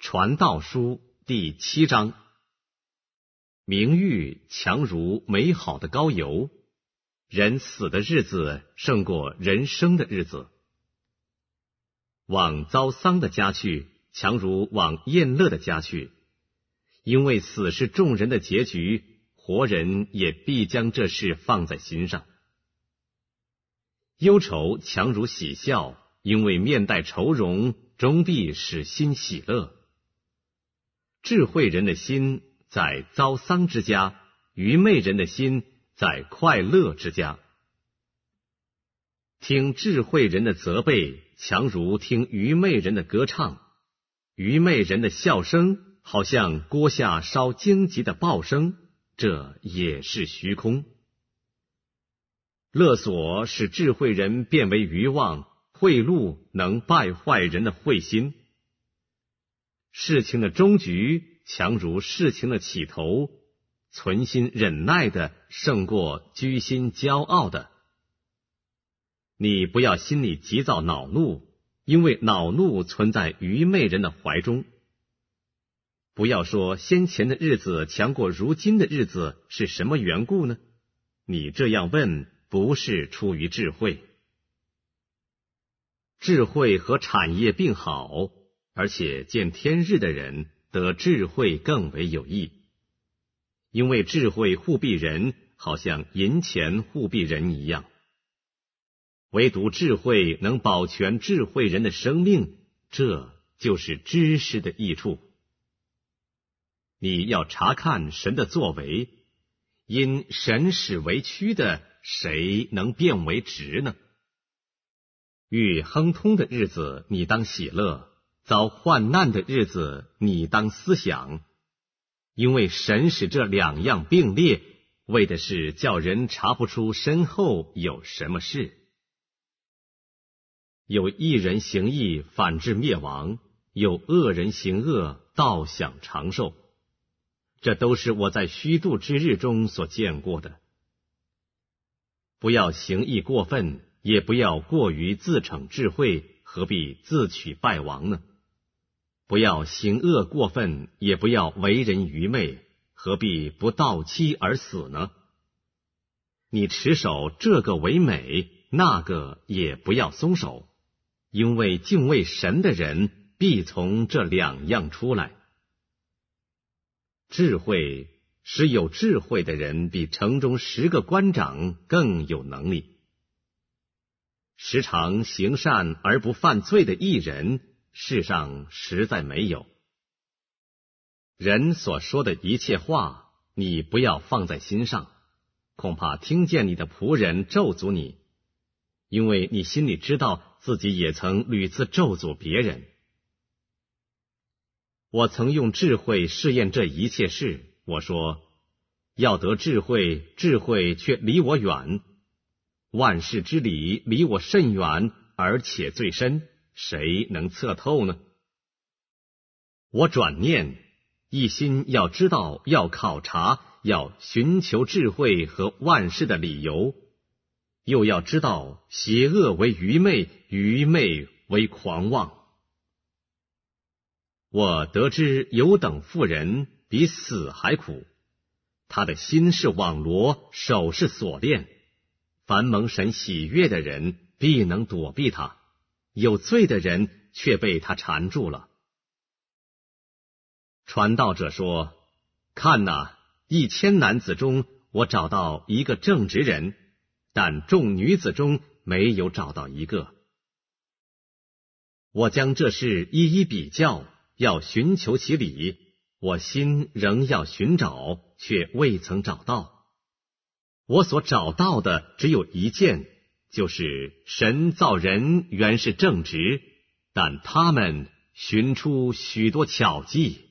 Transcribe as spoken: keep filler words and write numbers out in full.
传道书第七章。名誉强如美好的膏油，人死的日子胜过人生的日子。往遭丧的家去，强如往宴乐的家去，因为死是众人的结局，活人也必将这事放在心上。忧愁强如喜笑，因为面带愁容，终必使心喜乐。智慧人的心在遭丧之家，愚昧人的心在快乐之家。听智慧人的责备，强如听愚昧人的歌唱。愚昧人的笑声，好像锅下烧荆棘的爆声，这也是虚空。勒索使智慧人变为愚妄，贿赂能败坏人的慧心。事情的终局强如事情的起头，存心忍耐的胜过居心骄傲的。你不要心里急躁恼怒，因为恼怒存在愚昧人的怀中。不要说先前的日子强过如今的日子，是什么缘故呢？你这样问，不是出于智慧。智慧和产业并好，而且见天日的人得智慧更为有益，因为智慧护庇人，好像银钱护庇人一样。唯独智慧能保全智慧人的生命，这就是知识的益处。你要查看神的作为，因神使为曲的，谁能变为直呢？遇亨通的日子，你当喜乐；遭患难的日子，你当思想。因为神使这两样并列，为的是叫人查不出身后有什么事。有一人行义，反致灭亡；有恶人行恶，倒享长寿。这都是我在虚度之日中所见过的。不要行义过分，也不要过于自逞智慧，何必自取败亡呢？不要行恶过分，也不要为人愚昧，何必不到期而死呢？你持守这个为美，那个也不要松手，因为敬畏神的人必从这两样出来。智慧使有智慧的人比城中十个官长更有能力。时常行善而不犯罪的义人，世上实在没有。人所说的一切话，你不要放在心上，恐怕听见你的仆人咒诅你，因为你心里知道自己也曾屡次咒诅别人。我曾用智慧试验这一切事，我说，要得智慧，智慧却离我远；万事之理离我甚远，而且最深，谁能测透呢？我转念，一心要知道，要考察，要寻求智慧和万事的理由，又要知道邪恶为愚昧，愚昧为狂妄。我得知有等妇人比死还苦，他的心是网罗，手是锁链。凡蒙神喜悦的人，必能躲避他；有罪的人却被他缠住了。传道者说：看哪，一千男子中，我找到一个正直人，但众女子中没有找到一个。我将这事一一比较，要寻求其理，我心仍要寻找，却未曾找到。我所找到的只有一件，就是神造人原是正直，但他们寻出许多巧计。